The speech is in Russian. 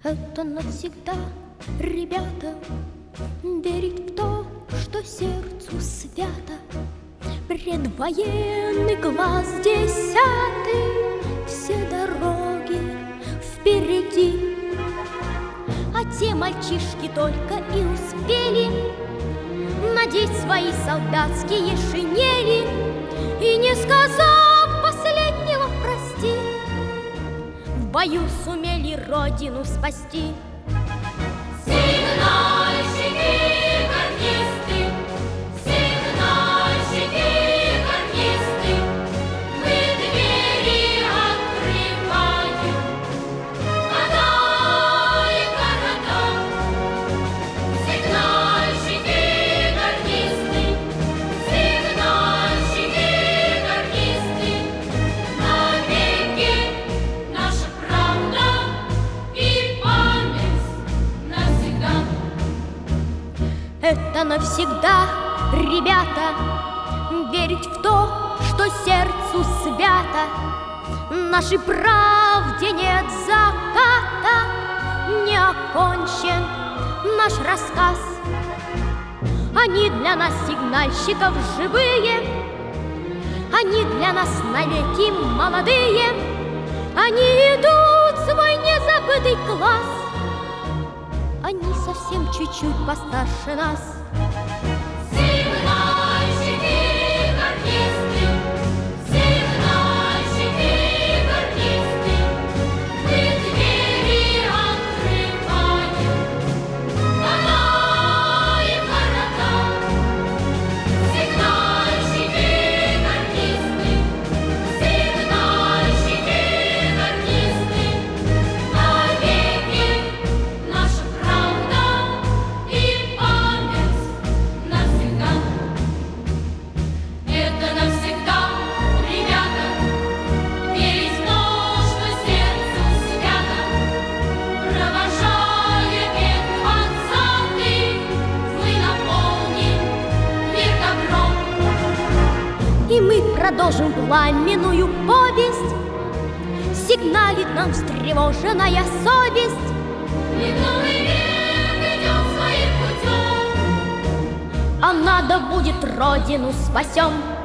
Это навсегда, ребята, верить в то, что сердцу свято. Предвоенный глаз десятый, все дороги впереди. А те мальчишки только и успели надеть свои солдатские шинели и, не сказав последнего «прости», в бою сумели родину спасти. Сигнальщики, гарнисты, сигнальщики, гарнисты, мы двери открываем, города и города. Сигнальщики, гарнисты, сигнальщики, гарнисты, навеки наша правда и память навсегда. Это навсегда, ребята, верить в то, что сердцу свято. Нашей правде нет заката, не окончен наш рассказ. Они для нас, сигнальщиков, живые, они для нас навеки молодые. Они идут в свой незабытый класс, они совсем чуть-чуть постарше нас. Сигнальщики, гарнисты, сигнальщики, гарнисты, мы двери открываем, города и города. Сигнальщики, гарнисты, сигнальщики, гарнисты, навеки наша правда и память навсегда. Это навсегда, ребята, верить в то, что сердцу свято. Провожая век 20-й, мы наполним мир добром. И мы продолжим пламенную повесть, сигналит нам встревоженная совесть. Мы в новый век идем своим путем. А надо будет, родину спасем.